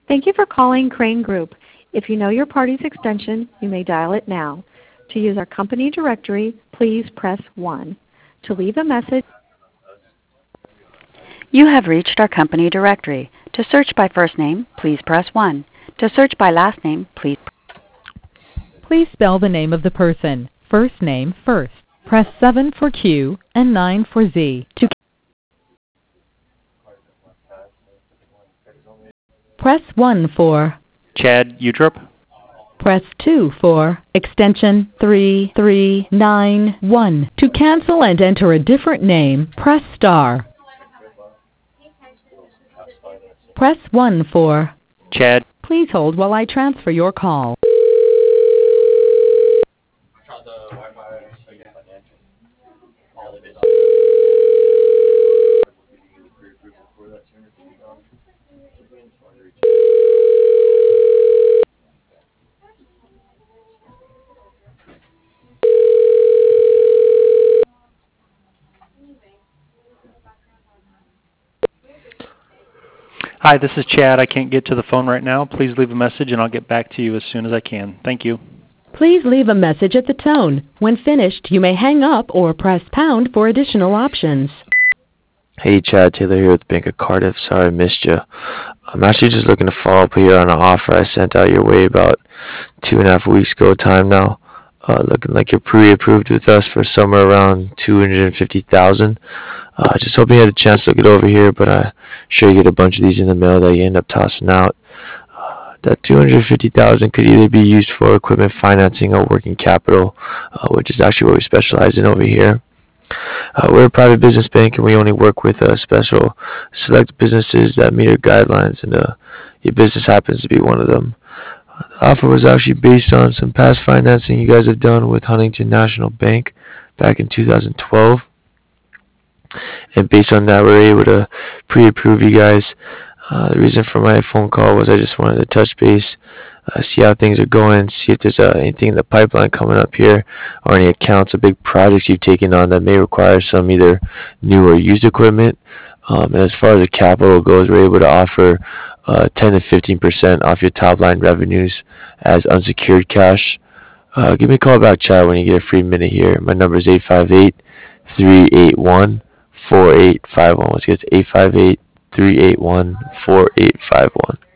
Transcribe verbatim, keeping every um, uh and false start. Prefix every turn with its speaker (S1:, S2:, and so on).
S1: Thank you for calling Crane Group. If you know your party's extension, you may dial it now. To use our company directory, please press one. To leave a message,
S2: you have reached our company directory. To search by first name, please press one. To search by last name, please
S3: Please spell the name of the person. First name first. Press seven for Q and nine for Z. To press one for
S4: Chad Utrup.
S3: Press two for extension three three nine one. To cancel and enter a different name, press star. Press one for
S4: Chad.
S3: Please hold while I transfer your call.
S4: Hi, this is Chad. I can't get to the phone right now. Please leave a message and I'll get back to you as soon as I can. Thank you.
S3: Please leave a message at the tone. When finished, you may hang up or press pound for additional options.
S5: Hey, Chad Taylor here with Bank of Cardiff. Sorry I missed you. I'm actually just looking to follow up here on an offer I sent out your way about two and a half weeks ago time now. Uh, looking like you're pre-approved with us for somewhere around two hundred fifty thousand dollars. Uh, just hoping you had a chance to look it over here, but I'm sure you get a bunch of these in the mail that you end up tossing out. Uh, that two hundred fifty thousand dollars could either be used for equipment financing or working capital, uh, which is actually what we specialize in over here. Uh, we're a private business bank, and we only work with uh, special select businesses that meet our guidelines, and uh, your business happens to be one of them. Uh, the offer was actually based on some past financing you guys have done with Huntington National Bank back in two thousand twelve. And based on that, we were able to pre-approve you guys. Uh, the reason for my phone call was I just wanted to touch base, uh, see how things are going, see if there's uh, anything in the pipeline coming up here, or any accounts or big projects you've taken on that may require some either new or used equipment. Um, and as far as the capital goes, we're able to offer uh, ten to fifteen percent off your top line revenues as unsecured cash. Uh, give me a call back, Chad, when you get a free minute here. My number is eight five eight, three eight one, four eight five one. Once again, it's eight five eight, three eight one, four eight five one.